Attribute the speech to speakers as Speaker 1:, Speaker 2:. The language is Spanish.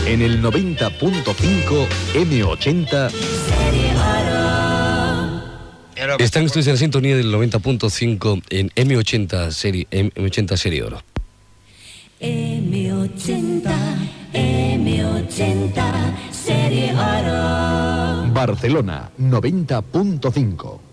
Speaker 1: En el 90.5 M80
Speaker 2: Están ustedes en la sintonía del 90.5 en M80 Serie Oro.
Speaker 3: M80 Serie Oro.
Speaker 1: Barcelona 90.5.